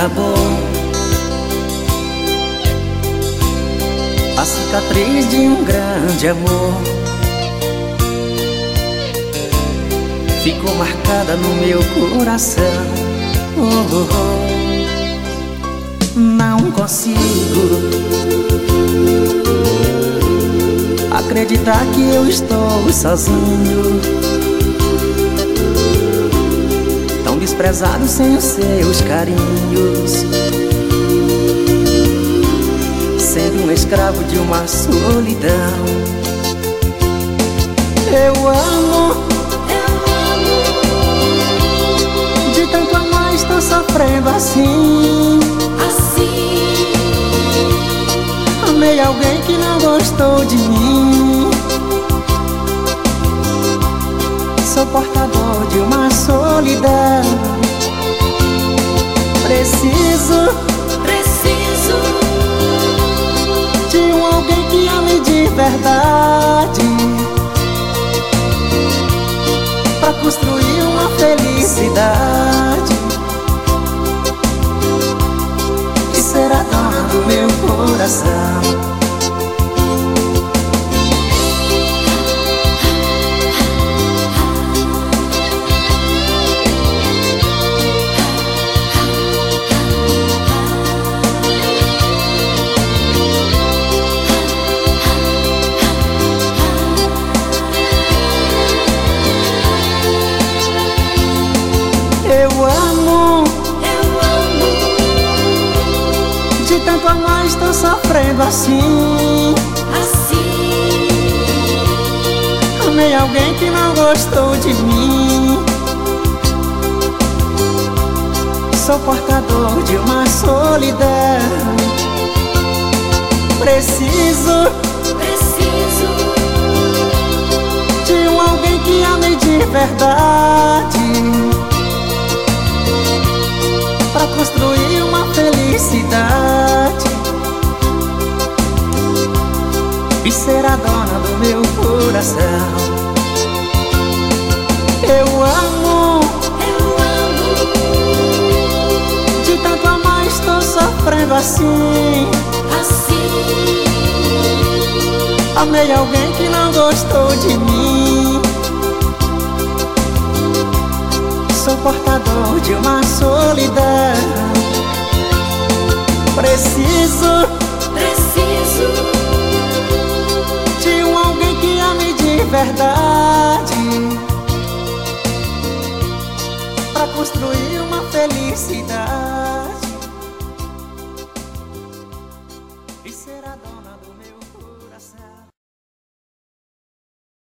acabou. A cicatriz de um grande amor ficou marcada no meu coração. Não consigo acreditar que eu estou sozinho, tão desprezado sem os seus carinhos, sendo um escravo de uma solidão. Eu amo, de tanto amar estou sofrendo assim. Amei alguém que não gostou de mim. Sou portador de uma solidão. Preciso de um alguém que ame de verdade, pra construir uma felicidade que será dona do meu coração. Eu amo, de tanto amar estou sofrendo assim. Amei alguém que não gostou de mim. Sou portador de uma solidão. Preciso de um alguém que ame de verdade, pra construir uma felicidade e ser a dona do meu coração. Eu amo, de tanto amar estou sofrendo assim. Amei alguém que não gostou de mim. Sou portador de uma solidão. Preciso